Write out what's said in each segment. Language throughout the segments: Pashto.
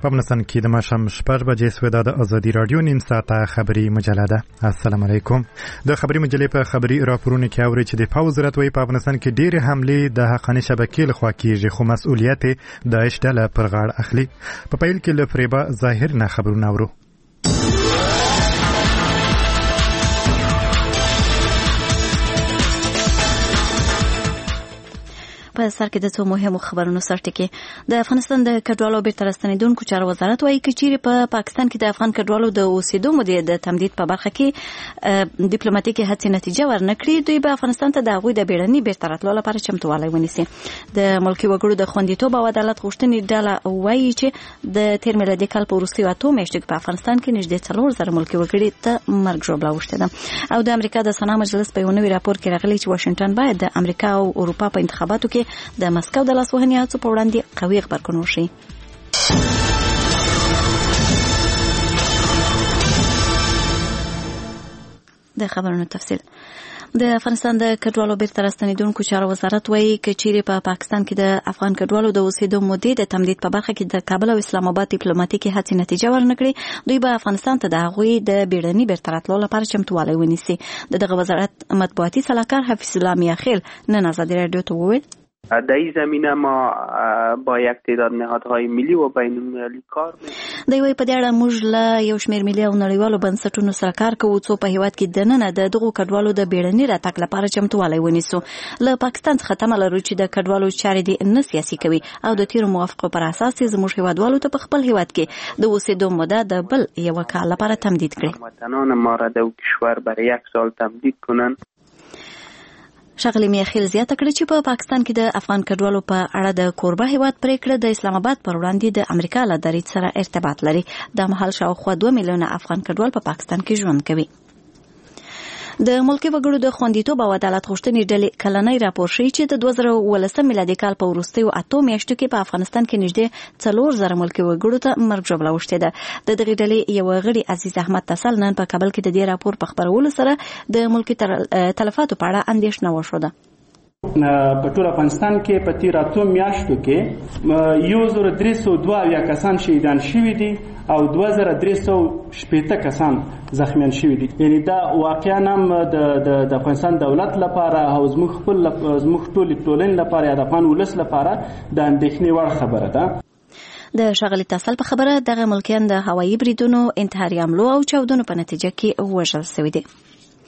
په افغانستان کې د ماښام 6 بجې سوې د ازادي رادیو نیم ساعته خبري مجله ده. السلام علیکم. د خبري مجلې په خبري راپورونو کې اوري چې د پوځ وزارت وايي په افغانستان کې ډېرې حملې د حقاني شبکې لخوا کېږي، خو مسؤلیت د داعش ډله پر غاړه اخلي. په پیل کې له فریبا ظاهر نه خبرونه اورو. په سر کې د څو مهمو خبرونو سرټکی. د افغانستان د کډوالو بیرته راستنیدونکو چارو وزارت وايي چې چیرې په پاکستان کې د افغان کډوالو د اوسېدو مودې د تمدید په برخه کې ډیپلوماټیکي هڅې نتیجه ورنکړي، دوی به افغانستان ته د هغوی د بیړني بیرته راتلو لپاره چمتووالی ونیسي. د ملکي وګړو د خوندیتوب او عدالت غوښتنې ډله وايي چې د تیر میلادي کال په وروستیو 8 میاشتو کې په افغانستان کې نږدې 4,000 ملکي وګړي ته مرګ ژوبله اوښتې ده. او د امریکا د سنا مجلس په یو نوي راپور کې راغلي چې واشنګټن باید د امریکا او اروپا په انتخاباتو کې د مسکو د لاسوهنې هڅو په وړاندې قوي غبرګون وشي. د خبرونو تفصیل. د افغانستان د کډوالو بیرته راستنیدونکو چارو وزارت وايي چې چیرې په پاکستان کې د افغان کډوالو د اوسېدو مودې د تمدید په برخه کې د کابل او اسلام آباد ډیپلوماټیکي هڅې نتیجه ورنکړي، دوی به افغانستان ته د هغوی د بیړني بیرته راتلو لپاره چمتووالی ونیسي. دغه وزارت مطبوعاتي سلاکار حفیظ الله میاخیل نن ازادي رادیو ته وویل در این زمینه ما با یک تعداد نهادهای ملی و بین المللی کار می‌کنیم. دوی په دې اړه موږ له یو شمېر ملي او نړیوالو بنسټونو سره کار کوو څو په هیواد کې دننه د دغو کډوالو د بیړني راتګ لپاره چمتووالی ونیسو. له پاکستان څخه تمه لرو چې د کډوالو چارې دې نه سیاسي کوي او د تیرو موافقو پر اساس زموږ هیوادوالو ته په خپل هیواد کې د اوسېدو موده د بل یو کال لپاره تمدید کړي. وطنان ما را در کشور برای 1 سال تمدید کنن. ښاغلي میاخیل زیاته کړه چې په پاکستان کې د افغان کډوالو په اړه د کوربه هیواد پریکړه د اسلام آباد پر وړاندې د امریکا له دریځ سره ارتباط لري. د مهال شاوخوا 2 میلیونه افغان کډوال په پاکستان کې ژوند کوي. د ملکي وګړو د خوندیتوب او عدالت غوښتنې ډلې کلنۍ راپور ښیي چې د 2019 میلادي کال په وروستیو 8 میاشتو کې په افغانستان کې نږدې 4,000 ملکي وګړو ته مرګ ژوبله اوښتې ده. د دغې ډلې یو غړي عزیز احمد تسل نن په کابل کې د دې راپور په خپرولو سره د ملکي تلفاتو په اړه اندېښنه وښوده. په ټول افغانستان کې په تیر 8 میاشتو کې 1302 کسان شهیدان شوي دي او 2380 کسان زخمیان شوي دي. یعنی دا واقعا هم د افغانستان دولت لپاره او زموږ ټولنې لپاره یا د افغان ولس لپاره د اندېښنې وړ خبره ده. د ښاغلي تسل په خبره دغه ملکیان د هوایي بریدونو، انتحاري حملو او چاودنو په نتیجه کې وژل شوي دي.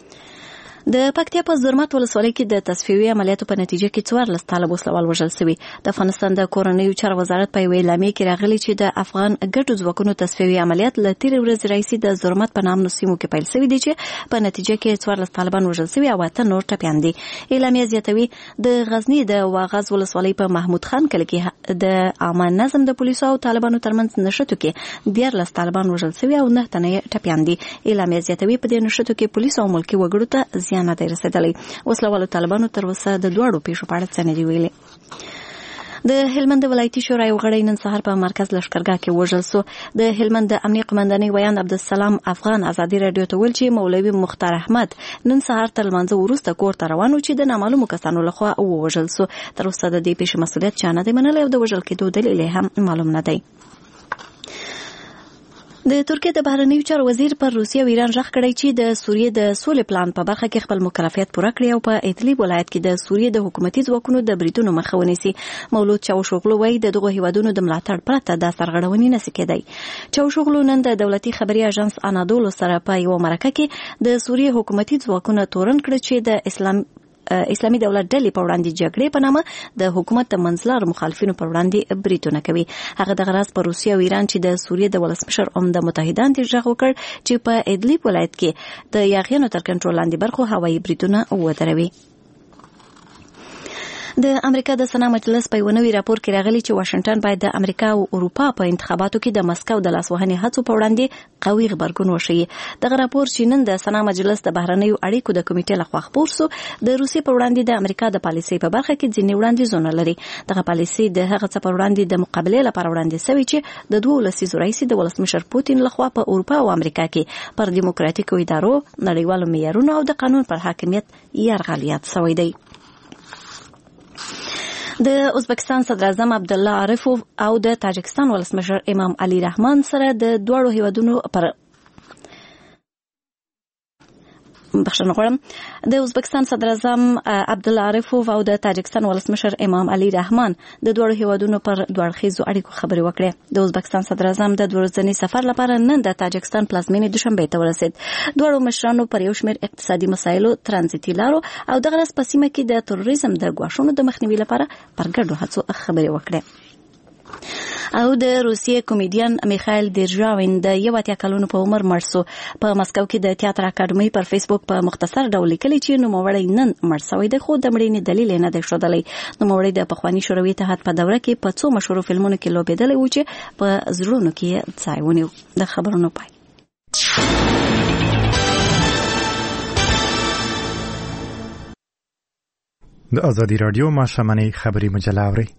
د پکتیا په زرمت ولسوالۍ کې د تصفیوي عملیاتو په نتیجه کې 14 طالب وسلوال وژل شوي. د افغانستان د کورنیو چارو وزارت په یوې اعلامیه کې راغلي چې د افغان ګډو ځواکونو تصفیوي عملیات له تېرې ورځې راهیسې د زرمت په نامنو سیمو کې پیل شوي دي چې په نتیجه کې 14 طالبان وژل شوي او 8 نور ټپیان دي. اعلامیه زیاتوي د غزنی د واغظ ولسوالۍ په محمود خان کلي کې د عامه نظم د پولیسو او طالبانو ترمنځ نښتو کې 14 طالبان وژل شوي او 9 تنه ټپیان دي. اعلامیه زیاتوي په دې نښتو کې پولیس او ملکي وګړو ته زیان نه دی رسېدلی. وسلوالو طالبانو تر اوسه د دوړو پیښو په اړه څه نه دي ویلي. د هلمند ولایتي شورا یو غړی نن سهار په مرکز لښکرګاه کې وژل سو. د هلمند د امنیه قمندانۍ ویان عبدالسلام افغان ازادي رادیو ته ویل چې مولوي مختار احمد نن سهار تر لمانځه وروسته کور ته روان و چې د نامعلومو کسانو لخوا ووژل سو. تر اوسه د دې پیښې مسؤلیت چا نه دی منلی او د وژل کېدو دلیل هم معلوم نه دی. د ترکیه د بهرنیو چارو وزیر پر روسیه او ایران غږ کړی چې د سوریې د سولې پلان په برخه کې خپل مکلفیت پوره کړي او په ادلیب ولایت کې د سوریې د حکومتي ځواکونو د بریدونو مخه ونیسي. مولود چاوشوغلو وایي د دغو هیوادونو د ملاتړ پرته دا سرغړونې نشي کېدای. چاوشوغلو نن د دولتي خبري اژانس انادولو سره په یو مرکه کې د سوریې حکومتي ځواکونو تورن کړ چې د اسلامي دولت ډلې په وړاندې جګړې په نامه د حکومت د منځلارو مخالفینو پر وړاندې بریدونه کوي. هغه دغه راز په روسیه او ایران چې د سوریې د ولسمشر عمده متحدان ته غږ وکړ چې په ادلیب ولایت کې د یاغیانو تر کنټرول لاندې برخو هوایي بریدونه ودروي. د امریکا د سنا مجلس په یو نوي راپور کې راغلي چې واشنګټن باید د امریکا او اروپا په انتخاباتو کې د مسکو د لاسوهنې هڅو په وړاندې قوي غبرګون وښيي. دغه راپور چې نن د سنا مجلس د بهرنیو اړیکو د کمیټې لخوا خپور سو د روسیې په وړاندې د امریکا د پالیسۍ په برخه کې ځینې وړاندیزونه لري. دغه پالیسۍ د هغه څه پر وړاندې د مقابلې لپاره وړاندې شوې چې د 2 لسیزو راهیسې د ولسمشر پوتین لخوا په اروپا او امریکا کې پر دیموکراتیکو ادارو، نړیوالو معیارونو او د قانون پر حاکمیت یرغل یاد شوی دی. د ازبکستان صدر اعظم عبدالله عارفوف او د تاجکستان ولسمشر امام علي رحمان سره د دواړو هیوادونو پر د ازبکستان صدر اعظم عبدالله عارفوف او د تاجکستان ولسمشر امام علي رحمان د دوړو هیوادونو پر دوړخیزو اړیکو خبرې وکړې. د ازبکستان صدر اعظم د 2 ورځني سفر لپاره نن د تاجکستان پلازمینې دوشنبه ته ورسید. دوړو مشرانو پر یو شمېر اقتصادي مسایلو، ترانزیتي لارو او دغه راز په سیمه کې د تروریزم د ګواښونو د مخنیوي لپاره پر ګډو هڅو خبرې وکړې. او د روسیې کمیډین میخایل دیرژاوین د 81 کلونو په عمر مړ شو. په مسکو کې د تیاتر اکاډمي پر فیسبوک په مختصر ډول لیکلي چې نوموړی نن مړ شوی دی، خو د مړینې دلیل نه دی ښودلی. نوموړی د پخواني شوروي اتحاد په دوره کې په څو مشهورو فلمونو کې لوبېدلی و چې په زړونو کې ځای ونیو. د خبرونو پای. د ازادي رادیو ماشوماني خبري مجله اوري.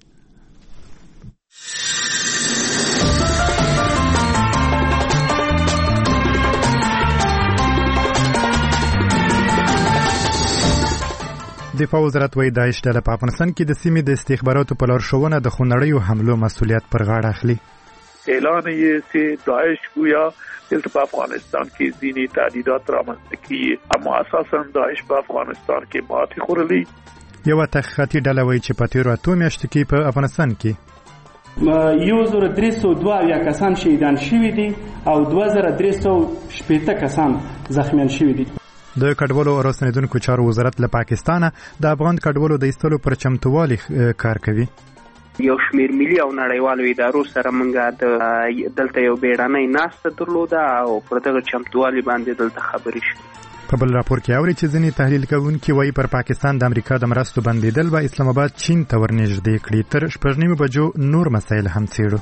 دفاع وزارت وایي داعش ډله په افغانستان کې د سیمې د استخباراتو په لارښوونه د خونړیو حملو مسؤلیت پر غاړه اخلي. اعلان یې چې داعش گویا دلته په افغانستان کې ځینې تهدیدات رامنځته کیږي، اما اساسا داعش په افغانستان کې ماتې خورلي. یو تحقیقاتي ډله وایي چې په تیرو 8 میاشتو کې په افغانستان کې 1302 کسان شهیدان شوي دي او 2380 کسان زخمیان شوي دي. د کډوالو او راستنیدونکو چارو وزارت له پاکستانه د افغان کډوالو د ایستلو پر چمتووالي کار کوي. یو شمیر ملي او نړیوالو ادارو سره موږ دلته یو بیړنۍ ناسته درلوده او پر دغه چمتووالي باندې دلته خبرې شوې. په بل راپور کې اوري چې ځینې تحلیل کوونکي وایي پر پاکستان د امریکا د مرستو بندیدل به اسلام آباد چین ته ورنږدې کړي. تر 6:30 بجو نور مسایل هم څېړو.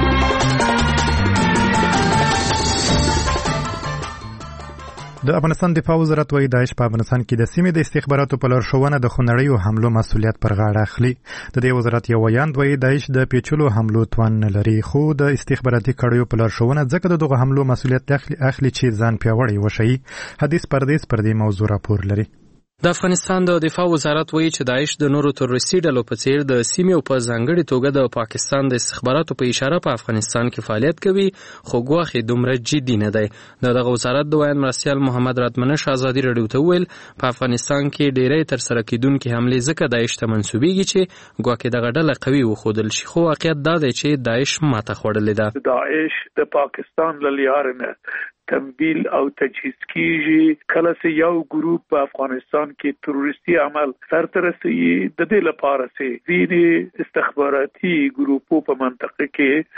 د افغانستان دفاع وزارت وایي داعش په افغانستان کې د سیمې د استخباراتو په لارښوونه د خونړیو حملو مسؤلیت پر غاړه اخلي. د دې وزارت یو ویاند وایي داعش د پیچلو حملو توان نه لري، خو د استخباراتي کړیو په لارښوونه ځکه د دغه حملو مسؤلیت اخلي چې ځان پیاوړی وشي. حدیث پردیس پر دې موضوع راپور لري. د افغانستان د دفاع وزارت وایي چې داعش د نورو تروریستي ډلو په څیر د سیمې او په ځانګړي توګه د پاکستان د استخباراتو په اشاره په افغانستان کې فعالیت کوي، خو ګواښ یې دومره جدي نه دی. دغه وزارت د ویاند مرستیال محمد راتمنش ازادي راډیو ته وویل په افغانستان کې ډېری ترسره کېدونکې حملې ځکه داعش ته منسوبېږي چې ګواکې دغه ډله قوي وښودل شي، خو واقعیت دا دی چې داعش ماته خوړلې ده. داعش د پاکستان له لارې نه تمویل او تجهیز کیږي. کله چې یو ګروپ په افغانستان کې تروریستي عمل سرته رسوي، د دې لپاره چې ځینې استخباراتي ګروپو په منطقه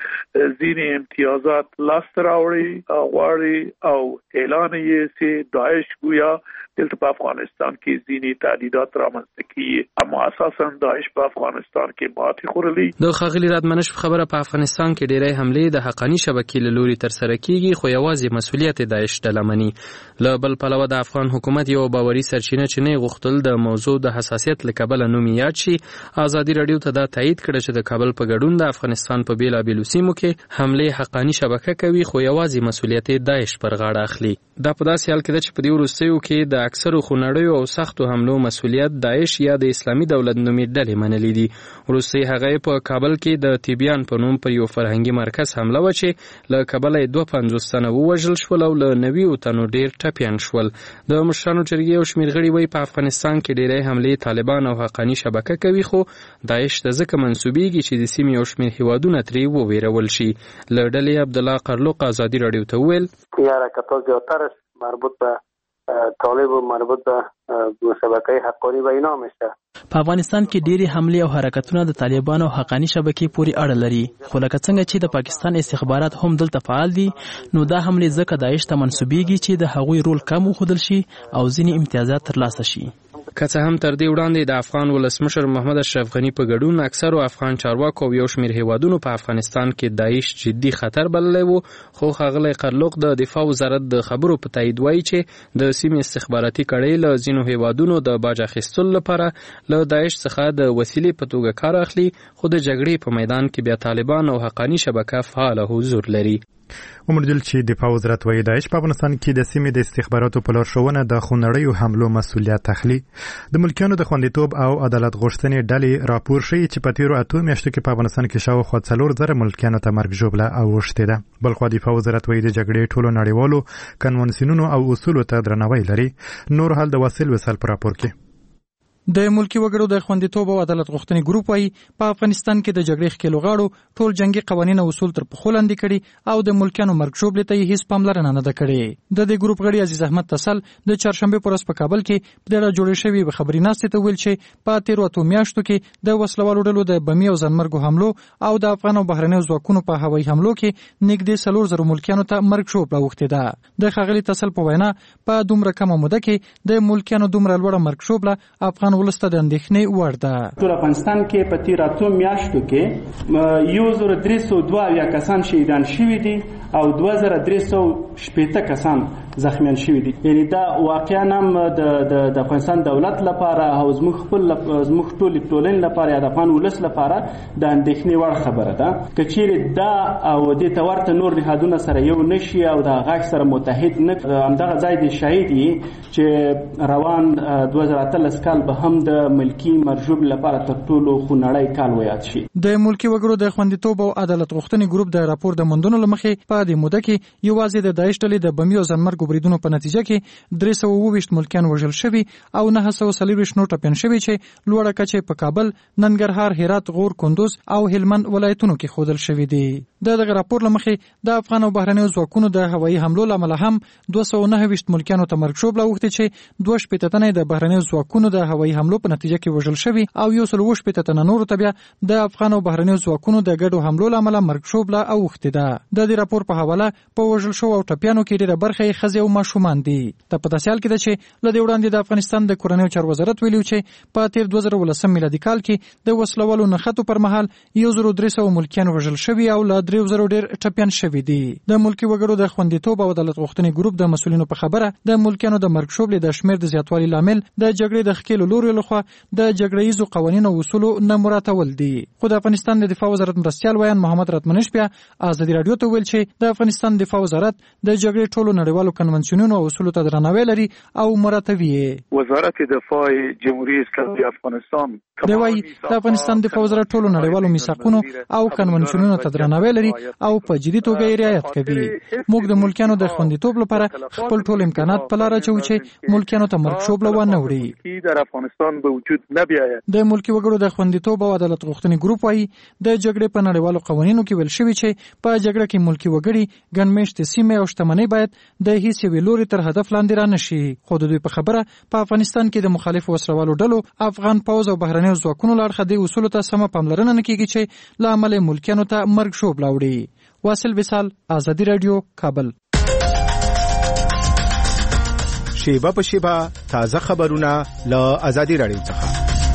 کې ځینې امتیازات لاسته راوړي غواړي او اعلان یې چې داعش گویا دلته په افغانستان کې ځینې تهدیدات رامنځته کیږي، اما اساسا داعش په افغانستان کې ماتې خورلي. د ښاغلي راتمنش خبره په افغانستان کې ډېری حملې د حقاني شبکې له لوري ترسره کیږي، خو یوازې مسؤلیت داعش ډله مني. له بل پلوه د افغان حکومت یو باوري سرچینه چې نه غوښتل د موضوع د حساسیت له کبله نوم یاد شي، ازادي راډیو ته دا تایید کړه چې د کابل په ګډون د افغانستان په بیلابیلو سیمو کې حملې حقاني شبکه کوي، خو یوازې مسؤلیت داعش پر غاړه اخلي. دا په داسې حال کې ده چې په دې وروستیو کې د اکثرو خونړیو او سختو حملو مسؤلیت داعش یا د اسلامي دولت نومي ډلې منلي دي. وروستۍ هغه په کابل کې د تیبیان په نوم پر یو فرهنګي مرکز حمله وه چې له کبله 52 تنه ووژل شول او له 90 تنو ډېر ټپیان شول. د مشرانو جرګې یو شمېر غړي وایي په افغانستان کې ډېری حملې طالبان او حقاني شبکه کوي، خو داعش ته ځکه منسوبېږي چې د سیمې یو شمېر هیوادونه ترې وویرول شي. له ډلې عبدالله قرلوق ازادي راډیو ته وویل یا حرکت‌ها زیادتر مربوط به طالب و مربوط به شبکه حقانی و اینا میشه. په افغانستان کې ډېری حملې او حرکتونه د طالبانو او حقانی شبکې پورې اړه لري، خو لکه څنګه چې د پاکستان استخبارات هم دلته فعال دي، نو دا حملې ځکه داعش ته منسوبېږي چې د هغوی رول کم وښودل شي او ځینې امتیازات ترلاسه شي. که څه هم تر دې وړاندې د افغان ولسمشر محمد اشرف غني په ګډون اکثرو افغان چارواکو او یو شمېر هیوادونو په افغانستان کې داعش جدي خطر بللی و، خو ښاغلی قرلوق د دفاع وزارت د خبرو په تایید وایي چې د سیمې استخباراتي کړۍ له ځینو هیوادونو د باج اخیستلو لپاره له داعش څخه د وسیلې په توګه کار اخلي، خو د جګړې په میدان کې بیا طالبان او حقاني شبکه فعاله حضور لري. ومنجل چې دفاع وزارت وایي داعش په افغانستان کې د سیمې د استخباراتو په لارښوونه د خونړیو حملو مسؤلیت اخلي. د ملکیانو د خوندیتوب او عدالت غوښتنې ډلې راپور ښیي چې په تیرو 8 میاشتو کې په افغانستان کې شاوخوا 4,000 ملکیانو ته مرګ ژوبله اوښتې ده. بلخوا دفاع وزارت وایي د جګړې ټولو نړیوالو کنوانسیونونو او اصولو ته درناوی لري. نور حال د واصل وصال په راپور کې. د ملکی وګړو د خوندیتوب او عدالت غوښتنې ګروپ وايي په افغانستان کې د جګړې ښکېلو غاړو ټول جنگي قوانین او اصول تر پښو لاندې کړي او د ملکیانو مرګ ژوبلې ته هیڅ پاملرنه نه ده کړې. د دې ګروپ غړي عزیز احمد تسل د چهارشنبه پر ورځ په کابل کې د جوړې شوی خبري ناستې ته ویل چې په تیرو 8 میاشتو کې د وسلوالو ډلو د بمي او ځانمرګو حملو او د افغان او بهرنیو ځواکونو په هوایي حملو کې نږدې 4,000 ملکیانو ته مرګ ژوبله اوښتې ده. د ښاغلي تسل په وینا په دومره کمه موده کې د ملکیانو دومره لوړه مرګ ژوبله افغان ولس ته د اندېښنې ورده. ټول افغانستان کې په تیر 8 میاشتو کې 1,302 کسان شهیدان شوي دي او 2,380 کسان زخمیان شوي دي. یعنی دا واقعا هم د افغانستان دولت لپاره او زموږ ټولنې لپاره یا د افغان ولس لپاره د اندېښنې وړ خبره ده. که چیرې دا او دې ته ورته نور نهادونه سره یو نشي او د غږ سره متحد نه همدغه ځای دی شاهد یې چې روان 2013 کال به هم د ملکی مرجوب لپاره تر ټولو خونړی کال ویاد شي. د ملکی وګړو د خوندیتوب او عدالت غوښتنې ګروپ د راپور د موندنو لمخې په دې موده کې یوازې د داعش ډلې د بمي او ځانمرګو بریدونو په نتیجه کې 322 ملکیان وژل شوي او 940 نور ټپیان شوي چې لوړه کچه په کابل، ننګرهار، هرات، غور، کندوز او هلمند ولایتونو کې ښودل شوي دي. دغه راپور لمخې د افغان او بهرنیو ځواکونو د هوایي حملو لامل هم 229 ملکیانو ته مرګ ژوبله اوښتې چې 2 تنه د بهرنیو ځواکونو د هوایي حملو په نتیجه کې وژل شوي او 120 تنه نور ته بیا د افغان او بهرنیو ځواکونو د ګډو حملو لامل مرګ ژوبله اوښتې ده. د دې راپور په حواله په وژل شو او ټپیانو کې ډېره برخه یې ښځې او ماشومان دي. ته په داسې حال کې ده چې له دې وړاندې د افغانستان د کورنیو چارو وزارت ویلي چې په تیر 2019 میلادي کال کې د وسلوالو نښتو پر مهال 1,300 ملکیان وژل شوي او له 3,000 ډېر ټپیان شوي دي. د ملکی وګړو د خوندیتوب او عدالت غوښتنې ګروپ د مسؤلینو په خبره د ملکیانو د مرګ ژوبلې د شمېر د زیاتوالي لامل د جګړې د ښکېلو لوري لخوا د جګړه ییزو قوانینو او اصولو نه مراعاتول دي. خو د افغانستان د دفاع وزارت مرستیال ویان محمد راتمنش بیا ازادي رادیو ته ویل چې د افغانستان دفاع وزارت د جګړې ټولو نړیوالو کنونسیونونو او اصولو ته درناوی لري او مراعاتوي یې. وزارت دفاع جمهوریت اسلامی افغانستان د افغانستان دفاع وزارت ټولو نړیوالو میثاقونو او کنونسیونونو ته درناوی لري او په جدي توګه یې رعایت کوي. موږ د ملکیانو د خوندیتوب لپاره خپل ټول امکانات په لاره اچوو چې ملکیانو ته مرګ ژوبله ونه وړي. در افغانستان به وجود نه بیاید. د ملکی وګړو د خوندیتوب او عدالت غوښتنې ګروپ وايي د جګړې په نړیوالو قوانینو کې ویل شوی چې په جګړه کې ملکی وګړي ګڼمېشتې سیمې او شتمنۍ باید د هیڅ یوې لوري تر هدف لاندې را نشي. خو د دوی په خبره په افغانستان کې د مخالفو وسلوالو ډلو افغان پوځ او بهرنیو ځواکونو له اړخه د اصولو ته سمه پاملرنه نه کیږي چې له امله ملکیانو ته مرګ ژوبله وړي. واصل وصال، ازادي رادیو، کابل. شیبه په شیبه تازه خبرونه له ازادي رادیو څخه.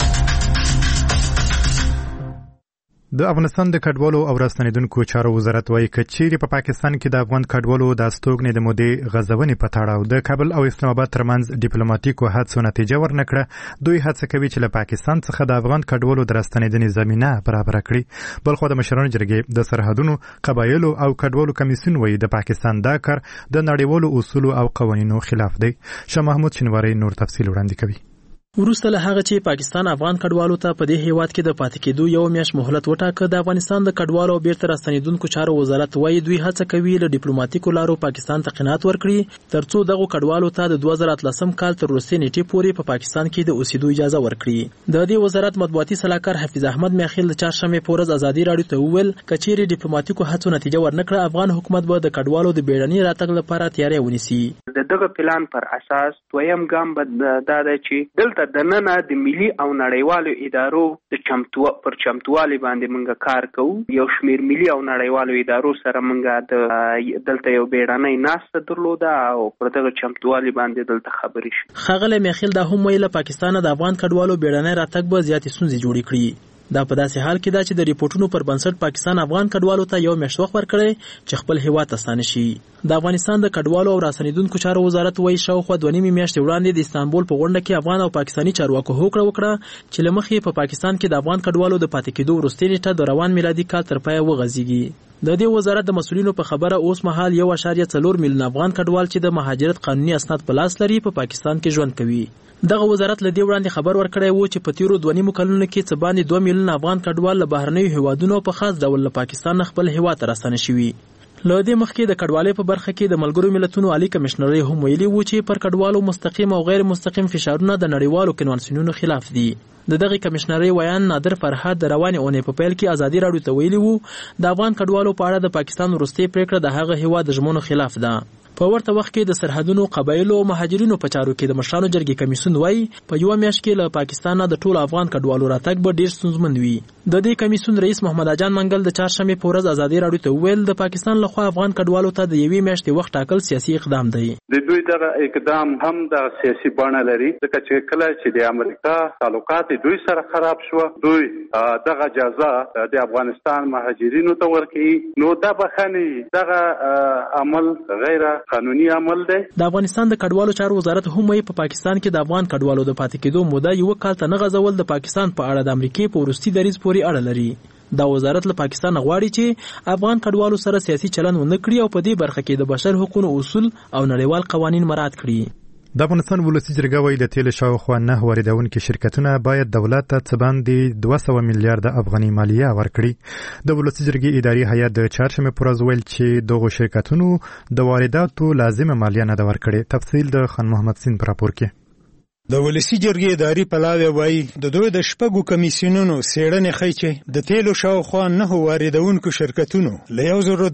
د افغانستان د کډوالو او راستنیدونکو چارو وزارت وایي چې چیرې په پاکستان کې د افغان کډوالو د استوګنې د مودې غځونې په تړاو د کابل او اسلام آباد ترمنځ ډیپلوماټیکو هڅو نتیجه ورنکړه، دوی هڅه کوي چې له پاکستان څخه د افغان کډوالو د راستنیدنې زمینه برابر کړي. بلخو د مشرانو جرګې د سرحدونو، قبایلو او کډوالو کمیسیون وایي د پاکستان دا کار د نړیوالو اصولو او قوانینو خلاف دی. شاه محمود شینواری نور تفصیل وړاندې کوي. وروسته له هغه چې پاکستان افغان کډوالو ته په دې هیواد کې د پاتې کېدو یو میاشت مهلت وټاکه، د افغانستان د کډوالو او بیرته راستنیدونکو چارو وزارت وایي دوی هڅه کوي له ډیپلوماټیکو لارو پاکستان ته قناعت ورکړي ترڅو دغه کډوالو ته د 2013 کال تر وروستۍ نیټې پورې په پاکستان کې د اوسېدو اجازه ورکړي. د دې وزارت مطبوعاتي سلاکار حفیظ احمد میاخیل د چهارشنبه په ورځ ازادي رادیو ته وویل کچېرې ډیپلوماټیکو هڅو نتیجه ورنکړه، افغان حکومت به د کډوالو د بیړني راتګ لپاره تیاری ونیسي. دغه پلان پر اساس دویم ګام به دا دی چې دلته دننه د ملي او نړیوالو ادارو د چمتووالي باندې موږ کار کوو. یو شمیر ملي او نړیوالو ادارو سره موږ دلته یو بیړنۍ ناسته درلوده او پر دغه چمتووالي باندې دلته خبرې شو. ښاغلی میاخیل دا هم ویل پاکستان د افغان کډوالو بیړنۍ راتګ به زیاتې ستونزې جوړې کړي. دا په داسې حال کې دا چې د ریپورتونو پر بنسټ پاکستان افغان کډوالو ته یو میاشت وخت ورکړی چې خپل هیواد ته ستانه شي. د افغانستان د کډوالو او راستنیدونکو چارو وزارت وایي شاوخوا 2.5 میاشتې وړاندې د استانبول په غونډه کې افغان او پاکستاني چارواکو هوکړه وکړه چې له مخې په پاکستان کې د افغان کډوالو د پاتې کېدو وروستۍ نیټه د روان میلادي کال تر پایه وغځېږي. د دې وزارت د مسؤلینو په خبره اوس مهال 1.4 میلیون افغان کډوال چې د مهاجرت قانوني اسناد په لاس لري په پاکستان کې ژوند کوي. دغه وزارت له دې وړاندې خبر ورکړی و چې په تیرو 2.5 کلونو کې څه باندې 2 میلیون افغان کډوال له بهرنیو هیوادونو په خاص ډول له پاکستان خپل هیواد ته راستنه شوي. له دې مخکې د کډوالۍ په برخه کې د ملګرو ملتونو عالی کمشنر هم ویلي و چې پر کډوالو مستقیم او غیر مستقیم فشارونه د نړیوالو کنوانسیونونو خلاف دي. دغه کمشنر ویان نادر فرهاد د روانې اونۍ په پیل کې ازادي راډیو ته ویلي و د افغان کډوالو په اړه د پاکستان وروستۍ پریکړه د هغه هیواد د ژمنو خلاف ده. په ورته وخت کې د سرحدونو قبایلو او مهاجرینو په چارو کې د مشرانو جرګې کمیسیون وایي په یو میاشت کې له پاکستان نه د ټولو افغان کډوالو راتګ به ډیر ستونزمن وي. د دې کمیسیون رئیس محمد اجان منګل د چهارشنبې په ورځ ازادي راډیو ته وویل د پاکستان لخوا افغان کډوالو ته د یوې میاشتې وخت ټاکل سیاسي اقدام دی. د دوی دغه اقدام هم د سیاسي بڼه لري ځکه چې کله چې د امریکا تعلقات دوی سره خراب شو دوی دغه جزا د افغانستان مهاجرینو ته ورکړي نو دا بخني دغه عمل غیر قانوني عمل د افغانستان د کډوالو چارو وزارت هم وایي په پاکستان کې د افغان کډوالو د پاتې کېدو موده یو کال ته نه غځول د پاکستان په اړه د امریکای په وروستي دریځ پورې اړه لري. دا وزارت له پاکستان غواړي چې افغان کډوالو سره سیاسي چلند ونه کړي او په دې برخه کې د بشر حقوقو اصول او نړیوال قوانین مراعات کړي. د افغانستان ولسی جرګه وايي د تیل شاوخوا 9 واردونکو شرکتونه باید دولت ته څه باندې 200 میلیارډ افغاني مالیه ورکړي. د ولسی جرګې اداري هیئت د چهارشنبې پر ورځ ویل چې دغه شرکتونو د وارداتو لازمه مالیه نه ده ورکړې. تفصیل د خان محمد سین پر راپور کې. د ولسی جرګې اداري پلاوی وایي د دوی د شپږو کمیسیونونو څېړنې ښیي چې د تیلو شاوخوا 9 واردونکو شرکتونو له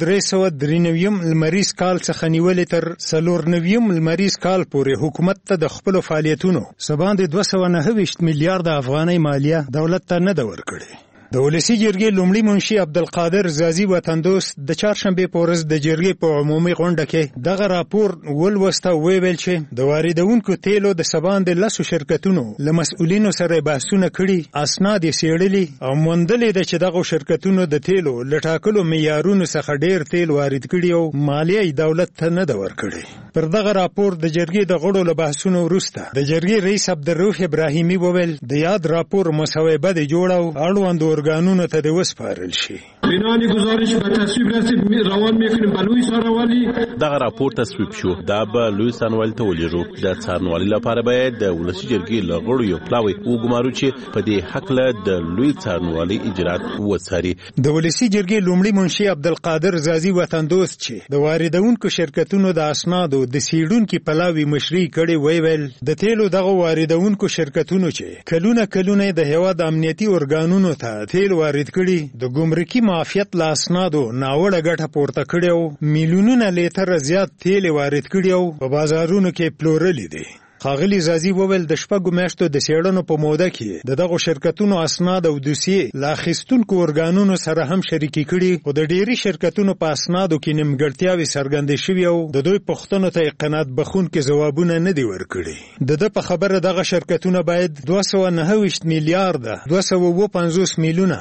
1393 لمریز کال څخه نیولې تر 490 لمریز کال پورې حکومت ته د خپلو فعالیتونو څه باندې 229 میلیارډ افغانۍ مالیه دولت ته نه ده ورکړې. د ولسی جرګې لومړي منشي عبدالقادر زازي وطندوست د چهارشنبې په ورځ د جرګې په عمومي غونډه کې دغه راپور ولوسته او ویل چې د واردونکو تیلو د څه باندې 10 شرکتونو له مسؤلینو سره بحثونه کړي اسناد یې څېړلي او موندلې ده چې دغه شرکتونو د تیلو له ټاکلو معیارونو څخه ډیر تیل وارد کړي او مالیه یې دولت ته نه ده ورکړې. پر دغه راپور د جرګې د غړو له بحثونو وروسته د جرګې رئیس عبدالرؤف ابراهیمي وویل د یاد راپور مصوبه د جوړه او اړوند ارگانونو ته د وسپارل شي. بنان گزارش به تصویب رسید روان میکنیم به لوی څارنوالي. دغه راپور تصویب شو دا به لوی څارنوالي ته ولېږو. د څارنوالي لپاره باید د ولسی جرګې له غړو یو پلاوی وګمارو چې په دې حق له د لوی څارنوالي اجرات وڅاري. د ولسی جرګې لومړي منشي عبدالقادر زازي وطندوست چې د واردونکو شرکتونو د اسنادو د سیډونکو پلاوی مشري کړي ویل د تیلو دغه واردونکو شرکتونو چې کلونه د هیواد امنیتي ارګانونو ته تیل وارد کړي د ګمرکي معافیت له اسنادو ناوړه ګټه پورته کړي او میلیونونه لیټر زیات تیل وارد کړي او په بازارونو کې پلورلي دي. ښاغلي زازي وویل د شپږو میاشتو د څېړنو په موده کې دغه شرکتونو اسناد او دوسیې له اخیستونکو ارګانونو سره هم شریکې کړي خو د ډېری شرکتونو په اسنادو کې نیمګړتیاوې څرګندې شوي او د دوی پوښتنو ته قناعت بخښونکي ځوابونه نه دي ورکړي. د ده په خبره دغه شرکتونه باید 229 میلیارډ 250 میلیونه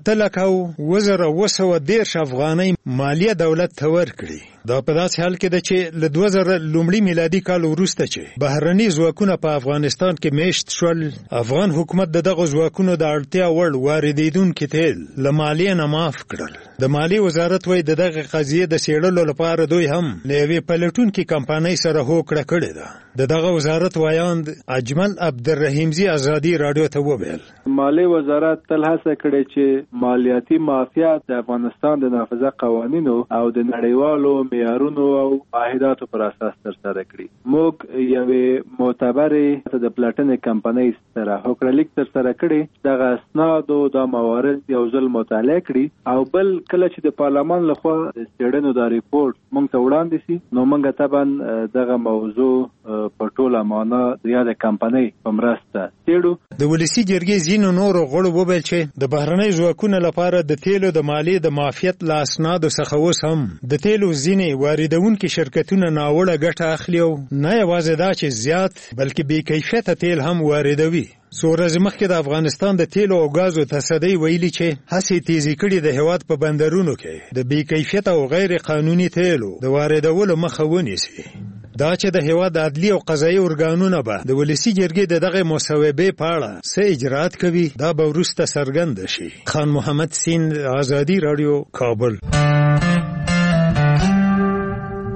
8,910 افغانۍ مالیه دولت ته ورکړي. دا په داسې حال کې ده چې له 2000 لومړي میلادي کال وروسته چې بهرني ځواکونه په افغانستان کې میشت شول افغان حکومت دغه ځواکونو د اړتیا وړ واردېدونکي تیل له مالیې نه معاف کړل. د مالیې وزارت وایي دغه قضیې د څېړلو لپاره دوی هم له یوې پلټونکي کمپنۍ سره هوکړه کړې ده. دغه وزارت وایاند اجمل عبدالرحیمزي ازادي راډیو ته وویل مالیې وزارت تل هڅه کړې چې مالیاتي مافیات د افغانستان د نافذه قوانینو او د نړیوالو معیارونو او عهداتو پر اساس ترسره کړي. موږ یوې معتبرې د پلاټنې کمپنۍ سره هوکړه لیک ترسره کړې دغه اسنادو د موارد یو ځل مطالعه کړي او بل کله چې د پارلمان لخوا څېړنو دا ریپورت موږ ته وړاندې شي نو موږ طبعا دغه موضوع په ټوله معنا د یاده کمپنۍ په مرسته څېړو. د ولسی جرګې ځینو نورو غړو وویل چې د بهرنۍ ځواکونو لپاره د تیلو د مالیې د معافیت له اسنادو څخه اوس هم د تیلو ځینې واردونکي شرکتونه ناوړه ګټه اخلي او نه یوازې دا چې زیات بلکې بې کیفیته تیل هم واردوي. څو ورځې مخکې د افغانستان د تیلو او غازو تصدۍ ویلي چې هڅې تیزې کړي د هیواد په بندرونو کې د بې کیفیته او غیر قانوني تیلو د واردولو مخه ونیسي. دا چې د هیواد عدلي او قضایي ارګانونه به د ولسی جرګې د دغه مصوبې په اړه څه اجرات کوي دا به وروسته څرګنده شي. خان محمد سین ازادي راډیو کابل.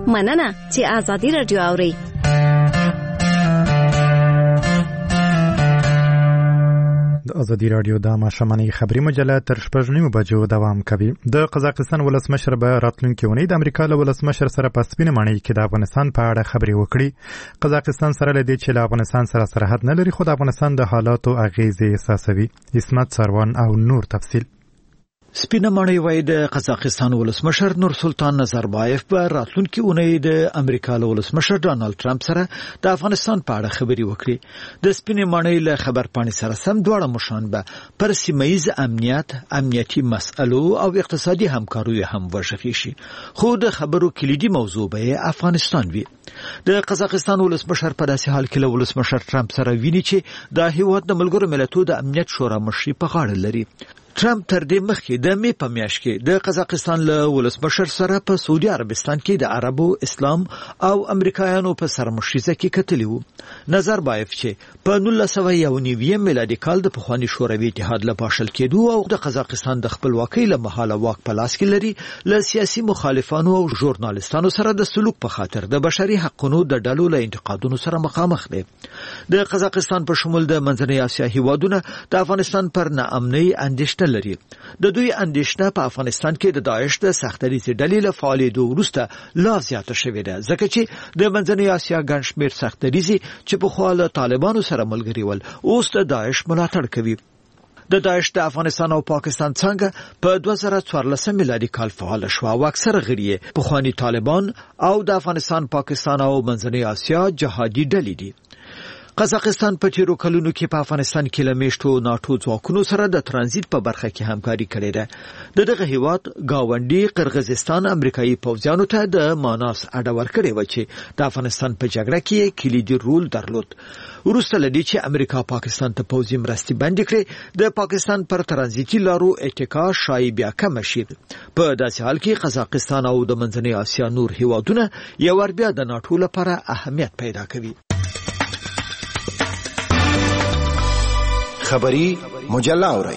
مننه چې آزادي رادیو اورئ. د ازادي رادیو د ماشوماني خبري مجله تر 6:30 بجو دوام کوي. د قزاقستان ولسمشر به راتلونکي اونۍ د امریکا له ولسمشر سره په سپینه ماڼۍ کې د افغانستان په اړه خبرې وکړي. قزاقستان سره لدی چې له افغانستان سره سرحد نه لري، خو د افغانستان د حالاتو اغیزې احساسوي. اسمت سروان او نور تفصیل. سپینه ماڼۍ وایي د قزاقستان ولسمشر نورسلطان نظربایف به راتلونکي اونۍ د امریکا له ولسمشر ډانلډ ټرمپ سره د افغانستان په اړه خبرې وکړي. د سپینې ماڼۍ له خبرپاڼې سره سم دواړه مشران به پر سیمه‌ییز امنیتي مسئلو او اقتصادي همکاریو هم وژغي شي، خو د خبرو کلیدي موضوع به افغانستان وي. د قزاقستان ولسمشر په داسې حال کې له ولسمشر ټرمپ سره ویني چې د هیواد د ملګرو ملتونو د امنیت شورا مشري په غاړه لري. ټرمپ تر دې مخکې د می په میاشت کې د قزاقستان له ولسمشر سره په سعودي عربستان کې د عربو، اسلام او امریکایانو په سرمشریزه کې کتلی وو. نظربایف چې په 1991 میلادي کال د پخوانی شوروي اتحاد له پاشل کېدو او د قزاقستان د خپلواکۍ له مهاله واک په لاس کې لري، له سیاسي مخالفانو او ژورنالستانو سره د سلوک په خاطر د بشري حقوقو د ډلو له انتقادونو سره مخامخ دي. د قزاقستان په شمول د منځنۍ اسیا هیوادونه د افغانستان پر ناامنۍ اندېښنه لري. د دوی اندېښنه په افغانستان کې د داعش د سختدریزې ډلې له فعالیدو وروسته لا زیاته شوې ده، ځکه چې د منځنۍ اسیا ګڼ شمېر سختدریزې چې پخوا له طالبانو سره ملګري ول اوس د داعش ملاتړ کوي. د داعش د افغانستان او پاکستان څنګه په 2014 میلادي کال فعال شو او اکثر غړي پخوانی طالبان او د افغانستان، پاکستان او منځنۍ اسیا جهادي ډلې دي. قزاقستان په تیرو کلونو کې په افغانستان کې له میشتو ناتو ځواکونو سره د ترانزیت په برخه کې همکاري کړې ده. دغه هیواد گاونډي قرغیزستان امریکایي پوځیانو ته د ماناس اډه ورکړې و چې د افغانستان په جګړه کې کلیدي رول درلود. وروسته لدی چې امریکا پاکستان ته پوځي مرستې بندې کړې، د پاکستان پر ترانزیتي لارو اتکا شای بیا کم شي. په داسې حال کې قزاقستان او د منځنۍ اسیا نور هیوادونه یو ور بیا د ناتو لپاره اهمیت پیدا کوي. خبری مجله اورئ.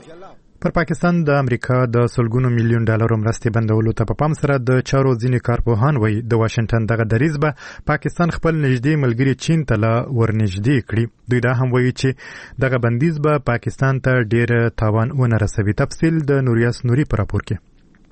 پر پاکستان د امریکا د سلګونو میلیون ډالرو مرستې بندولو ته په پام سره د چارو ځینې کارپوهان وایي د واشنگټن دغه دریځ به پاکستان خپل نږدې ملګري چین ته لا ورنږدې کړي. دوی دا هم وایي چې دغه بندیز به پاکستان ته ډېر تاوان ونه رسوي. تفصیل د نوریاس نوري په راپور کې.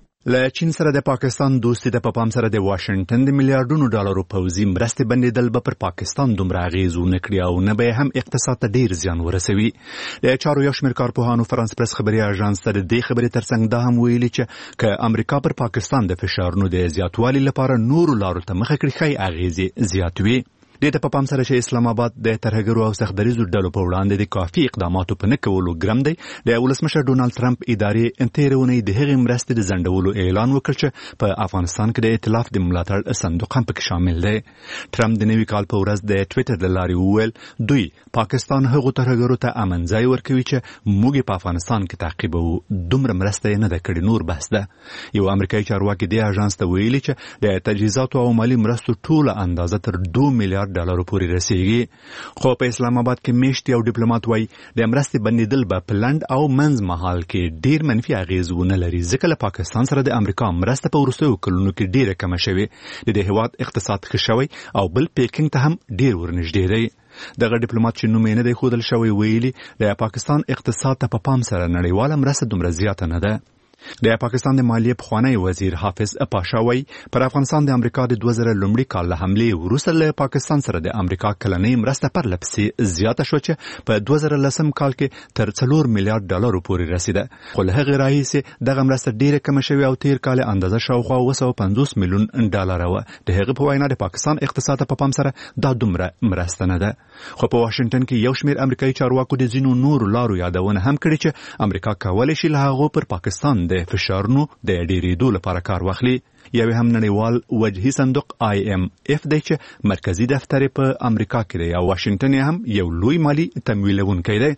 له چین سره د پاکستان دوستي ته په پام سره د واشنگټن د میلیارډونو ډالرو پوځي مرستې بندیدل به پر پاکستان دومره اغیز ونه کړي او نه به هم اقتصاد ته ډیر زیان ورسوي. د چارو یو شمېر کارپوهانو فرانس پرس خبري اژانس ته د دې خبرې ترڅنګ دا هم ویلي چې که امریکا پر پاکستان د فشارونو د زیاتوالي لپاره نورو لارو ته مخه کړي، ښایي اغیزې زیات وي. دې ته په پام سره چې اسلام آباد د ترهګرو او سختدریزو ډلو په وړاندې د کافي اقداماتو په نه کولو ګرم دی، د ولسمشر ډونالډ ټرمپ ادارې تېره اونۍ د هغې مرستې د ځنډولو اعلان وکړ چې په افغانستان کې د ائتلاف د ملاتړ صندوق هم پکې شامل دی. ټرمپ د نوي کال په ورځ د ټویټر له لارې وویل دوی پاکستان هغو ترهګرو ته امن ځای ورکوي چې موږ په افغانستان کې تعقیبوو، دومره مرسته یې نه ده کړې، نور بحث ده. یو امریکایي چارواکي دې اژانس ته ویلي چې د تجهیزاتو او مالي مرستو ټوله اندازه تر 2 میلیارډ ډالرو پورې رسیږي. خو په اسلام آباد کې میشتي او ډیپلوماټ وایي د مرستې بندیدل به په لنډ او منځ مهال کې ډیر منفي اغیز ونه لري، ځکه له پاکستان سره د امریکا مرسته په وروستیو کلونو کې ډیره کمه شوې. د دې هیواد اقتصاد ښه شوی او بل پیکینګ ته هم ډیر ورنږدې دی. دغه ډیپلوماټ چې نوم یې نه دی ښودل شوی ویلي د پاکستان اقتصاد ته په پام سره نړیواله مرسته دومره زیاته نه ده. د پاکستان د مالیې پخوانی وزیر حافظ پاشا وایي پر افغانستان د امریکا د 2000 لومړي کال له حملې وروسته له پاکستان سره د امریکا کلنۍ مرسته پرله پسې زیاته شوه چې په 2010 کال کې تر 4 میلیارډ ډالرو پورې رسیده، خو له هغې راهیسې دغه مرسته ډیره کمه شوې او تیر کال اندازه شاوخوا 250 میلیون ډالر وه. د هغې په وینا د پاکستان اقتصاد ته په پام سره دا دومره مرسته نه ده. خو په واشنگټن کې یو شمېر امریکایي چارواکو د ځینو نورو لارو یادونه هم کړې چې امریکا کولی شي له هغو پر پاکستان د فشارونو د ډیریدو لپاره کار واخلي. یو هم نړیوال وجهي صندوق IMF دی چې مرکزی دفتر په امریکا کې دی او واشنگټن هم یو لوی مالی تمویلونکی دی.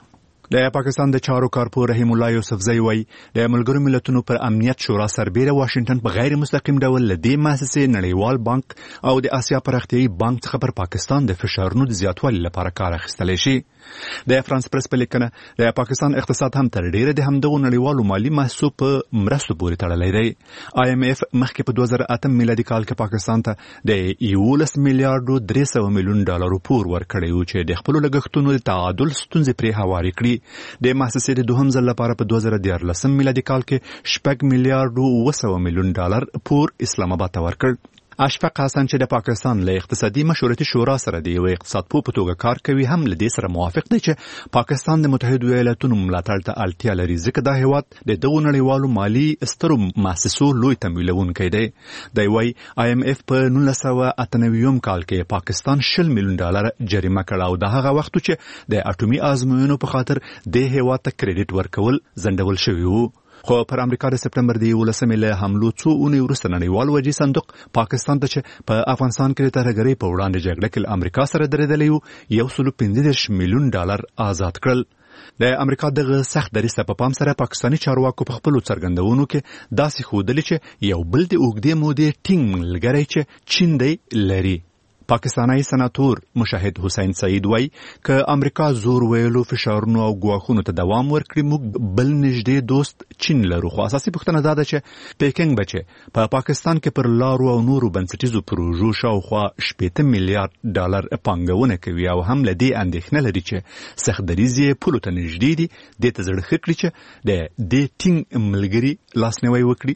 د پاکستان د چارو کارپور رحیم الله یوسفزئی وایي د ملګرو ملتونو پر امنیت شورا سربېره واشنگټن په غیر مستقیم ډول له دې مؤسسې نړیوال بانک او د آسیا پراختیایي بانک څخه پر پاکستان د فشارونو د زیاتوالي لپاره کار اخیستلی شي. د فرانس پرس په لیکنه د پاکستان اقتصاد هم تر ډیره د همدغو نړیوالو مالي مؤسسو په مرستو پورې تړلی دی. IMF مخکې په 2008 میلادي کال کې پاکستان ته د 11 میلیارډو 300 میلیون ډالرو پور ورکړی و چې د خپلو لګښتونو د تعادل ستونزې پرې هوارې کړي. د مؤسسې د دوهم ځل لپاره په 2014 میلادي کال کې 6 میلیارډو 900 میلیون ډالر پور اسلام آباد ته ورکړ. اشفاق حسن چې د پاکستان له اقتصادي مشورتي شورا سره د یو اقتصاد پوه په توګه کار کوي هم له دې سره موافق دی چې پاکستان د متحده ایالاتونو ملاتړ ته اړتیا لري ځکه دا هیواد د دغو نړیوالو مالي سترو مؤسسو لوی تمویلونکی دی. دی وایي IMF په 1998 کال کې پاکستان 20 میلیون ډالر جریمه کړه او د هغه وخت چې د اټومي ازموینو په خاطر د هیواد ته کریډټ ورکول ځنډول شوی وو. خو پر امریکا د سپټمبر د 11 له حملو څو اونۍ وروسته نړیوال وجې صندوق پاکستان ته چې په افغانستان کې د ترهګرۍ په وړاندې جګړه کې امریکا سره درېدلی و 115 میلیون ډالر آزاد کړل. د امریکا دغه سخت دریځ په پام سره پاکستاني چارواکو په خپلو څرګندونو کې داسې ښودلي چې یو بل د اوږدې مودې ټینګ ملګری چې چین دی لري. پاکستانی سناتور مشاهد حسین سعید وای که امریکا زور ویلو فشارونو او ګواښونو ته دوام ورکړي موږ بل نږدې دوست چین لرو. خو اساسي پوښتنه دا ده چې پیکنګ به په پاکستان کې پر لارو او نورو بنسټیزو پروژو شاوخوا 80 میلیارډ ډالر پانګونه کوي او هم له دې اندېښنه لري چې سخت دریځ یې پولو ته نږدې دي دې ته زړه ښه کړي چې د دې ټینګ ملګري لاسنیوی وکړي.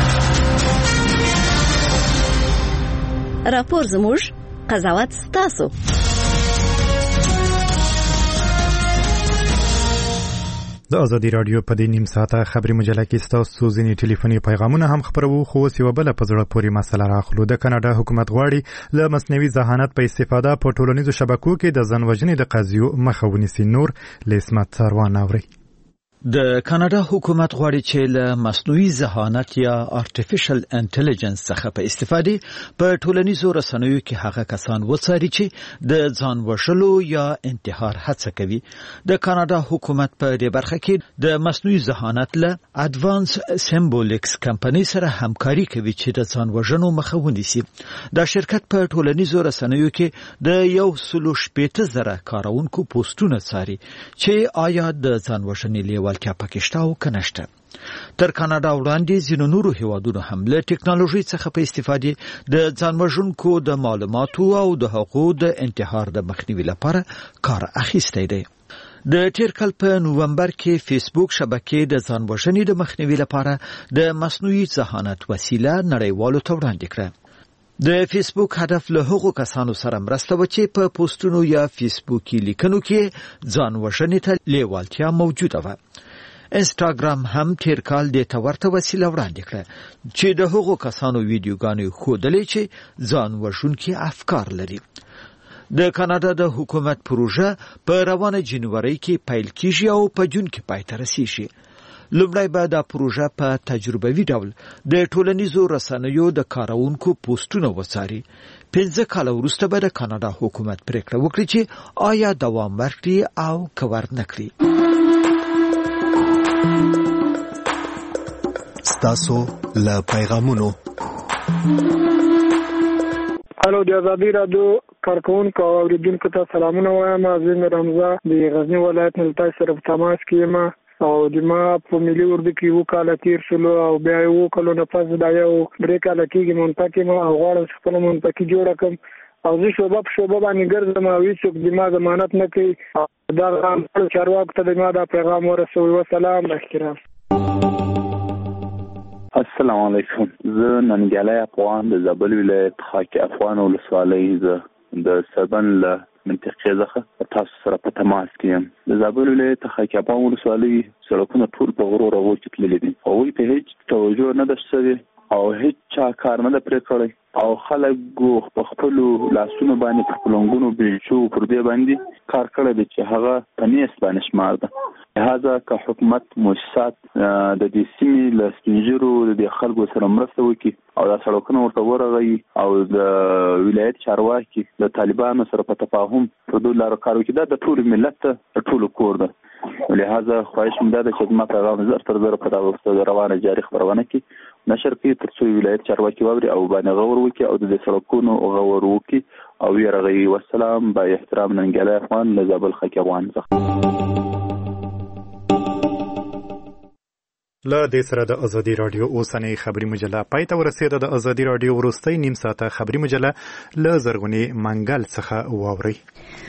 راپور زموږ قضاوت ستاسو. د ازادي رادیو په دې نیم ساعته خبري مجله کې ستاسو ځینې ټلیفوني پیغامونه هم خبرو خو اوس یوه بله په زړه پورې مسله راخلو. د کاناډا حکومت غواړي له مصنوعي ذهانت په استفاده په ټولنیزو شبکو کې د ځان وژنې د قضیو مخه ونیسي. نور له اسمت سروان اوري. د کاناډا حکومت غواړي چې له مصنوعي ذهانت یا آرټیفیشل انټيليجنس څخه په استفادې په ټولنیزو رسنیو کې هغه کسان وڅاري چې د ځان وژلو یا انتحار هڅه کوي. د کاناډا حکومت په دې برخه کې د مصنوعي ذهانت له اډوانس سیمبولیکس کمپنی سره همکاري کوي چې د ځان وژنو مخه ونیسي. دا شرکت په ټولنیزو رسنیو کې د 180,000 کارونکو پوسټونه څاري چې آیا د ځان وژنې ولکه پکشته او کنهشته. تر کاناډا وړاندې ځینو نورو هیوادونو هم له ټکنالوژي څخه په استفادې د ځانوژونکو د معلوماتو او د حقوقو د انتحار د مخنیوي لپاره کار اخیستی دی. د تیر کال په نوومبر کې فیسبوک شبکې د ځانوژنې د مخنیوي لپاره د مصنوعي ذهانت وسیله نړیوالو ته وړاندې کړه. د فیسبوک هدف له هغو کسانو سره مرسته و چې په پوسټونو یا فیسبوکي لیکنو کې ځانوژنې ته لیوالتیا موجوده وه. انسټاګرام هم تیر کال د تورته وسیله وړاندې کړه چې د هغو کسانو ویډیوګانې ښودلې چې ځان وژونکي افکار لري. د کاناډا د حکومت پروژه په روانه جنوري کې پیل کیږي او په جون کې پای ته رسیږي. لومړی به دا پروژه په تجربوي ډول د ټولنیزو رسنیو د کارونکو پوسټونه وڅاري. 15 کال وروسته به د کاناډا حکومت پریکړه وکړي چې آیا دوام ورکړي او که ورنکړي. ستاسو له پیغامونو. الو د ازادي رادیو کارکونکو او اوریدونکو ته سلامونه وایم. زه رمزه د غزنی ولایت نه تاسو سره په تماس کې یم او د ما په ملي اردو کې یو کال تیر شلو او بیا یو کال نه پس دا یو درې کال کېږي منطقه ما او غواړم خپل منطقه جوړ کړم او زه شوبه باندې ګرځم او هیڅوک د ما ضمانت نه کوي. دا غواړم چارواکو ته د ما دا پیغام ورسوي. والسلام احترام. السلام علیکم. زه ننګیالی افغان د زابل ولایت خاک افغان ولسوالۍ د سربن له منطقې څخه تاسو سره په تماس کې یم. د زابل ولایت خاک افغان ولسوالۍ سړکونه ټول په غرو رغو کې تللي دي. هغوی ته هیڅ توجه نه ده شوې او هیڅ چا کار نه ده پرې کړی او خلک په خپلو لاسونو باندې په خپلونګونو بیلچو پر دې باندې کار کړی دی چې هغه په نیست باندې شمار ده. لهذا که حکومت مؤسسات د دې سیمې له سپینجرو د خلکو سره مرسته وکړي او دا سړکونه ورته ورغوي او د ولایت چارواکي د طالبانو سره په تفاهم په دوه لارو کار وکړي. دا د ټول ملت ته ټول کور ده. لهذا خواهش مې ده چې ما پیغام زر تر زر په دغه روانه جاري خبرونه کې نشر کړي ترڅو ولایت چارواکي واوري او باندې غور وکړي او د سړکونو غور وکړي او یې والسلام با احترام ننګیالی افغان له زابل خاک افغان څخه. له دې سره د ازادي رادیو اوسنۍ خبري مجله پای ته ورسېده. د ازادي رادیو وروستۍ نیم ساعته خبري مجله له زرغونې منګل څخه واورئ.